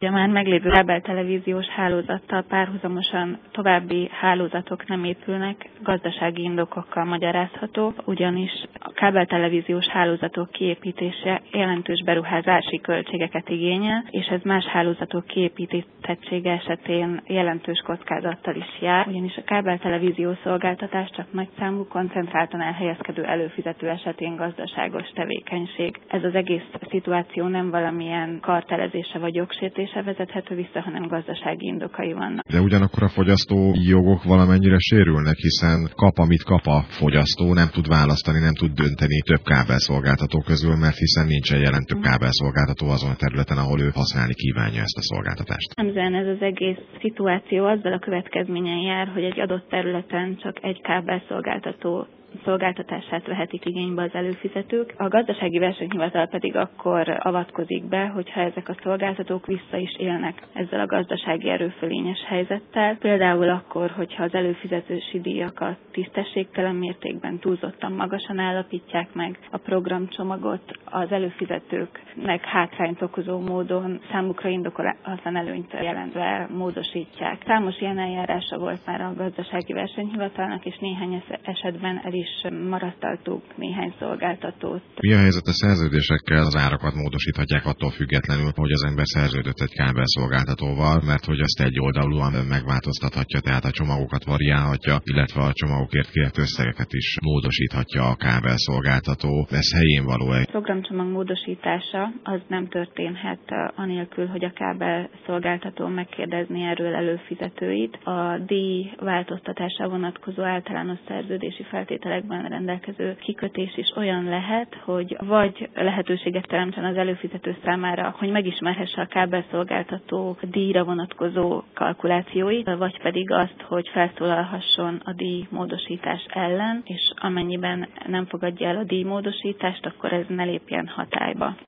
A már meglévő kábeltelevíziós hálózattal párhuzamosan további hálózatok nem épülnek, gazdasági indokokkal magyarázható, ugyanis a kábeltelevíziós hálózatok kiépítése jelentős beruházási költségeket igényel, és ez más hálózatok kiépítettsége esetén jelentős kockázattal is jár, ugyanis a kábeltelevízió szolgáltatás csak nagyszámú, koncentráltan elhelyezkedő előfizető esetén gazdaságos tevékenység. Ez az egész szituáció nem valamilyen kartelezése vagy jogsértése vezethető vissza, hanem gazdasági indokai vannak. De ugyanakkor a fogyasztói jogok valamennyire sérülnek, hiszen kap, amit kap a fogyasztó, nem tud választani, nem tud dönteni több kábelszolgáltató közül, mert hiszen nincsen jelentő kábelszolgáltató azon a területen, ahol ő használni kívánja ezt a szolgáltatást. Nemzen ez az egész szituáció azzal a következményen jár, hogy egy adott területen csak egy kábelszolgáltató szolgáltatását vehetik igénybe az előfizetők. A gazdasági versenyhivatal pedig akkor avatkozik be, hogyha ezek a szolgáltatók vissza is élnek ezzel a gazdasági erőfölényes helyzettel. Például akkor, hogyha az előfizetési díjakat tisztességtelen mértékben túlzottan magasan állapítják meg, a programcsomagot az előfizetőknek hátrányt okozó módon számukra indokolatlan előnyt jelentve módosítják. Számos ilyen eljárása volt már a gazdasági versenyhivatalnak, és néhány esetben el is marasztaltuk néhány szolgáltatót. Mi a helyzet a szerződésekkel? Az árakat módosíthatják attól függetlenül, hogy az ember szerződött egy kábelszolgáltatóval, mert hogy azt egyoldalúan megváltoztathatja, tehát a csomagokat variálhatja, illetve a csomagokért kért összegeket is módosíthatja a kábelszolgáltató. Ez helyén való-e? A programcsomag módosítása az nem történhet anélkül, hogy a kábelszolgáltató megkérdezné erről előfizetőit. A díj változtatása vonatkozó általános szerződési feltételekben rendelkező kikötés is olyan lehet, hogy vagy lehetőséget teremtsen az előfizető számára, hogy megismerhesse a kábelszolgáltató díjra vonatkozó kalkulációit, vagy pedig azt, hogy felszólalhasson a díjmódosítás ellen, és amennyiben nem fogadja el a díjmódosítást, akkor ez ne lépjen hatályba.